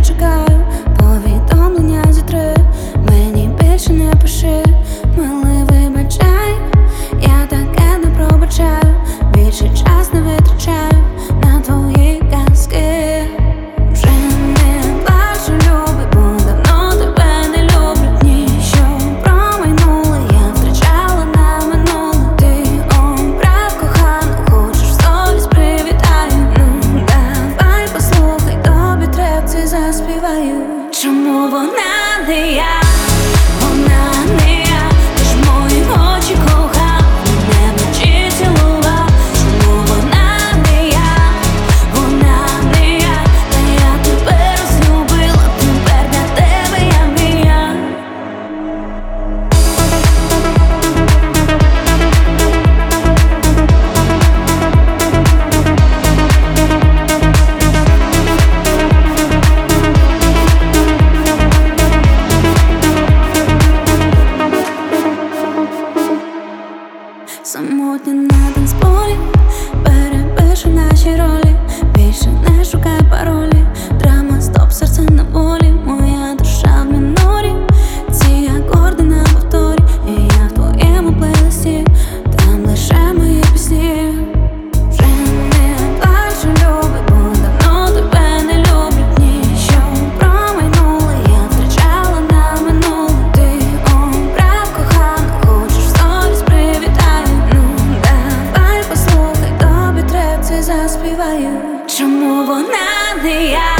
чекаю повідомлення зі 3. Мені більше не пиши, милий, вибачай, я таке не пробачаю. Більше час не витрачаю на твої казки. Вже не плачу, любий, бо давно тебе не люблю. Дні, що промайнули, я втрачала на минуле. Ти обрав кохану, хочеш в сторіс привітаю. Ну давай послухай, тобі трепці заспіваю. Чому вона не я? Вона не я, ти ж мої очі кохав, мене вночі цілував. Чому вона не я? Вона не я, та я тебе розлюбила, тепер для тебе я мрія. Самотня на танцполі, перепишу наші ролі. Більше не шукай паролі, драма, стоп, серце на волі. Моя душа в мінорі, ці акорди на повторі. І я в твоєму плейлисті, там лише мої пісні. Вже не плачу, любий, бо давно тебе не люблю. Дні, що промайнули, я втрачала на минуле. Ти обрав кохану, хочеш в сторіс привітаю. Ну давай послухай, тобі трепці заспіваю. Чому вона не я?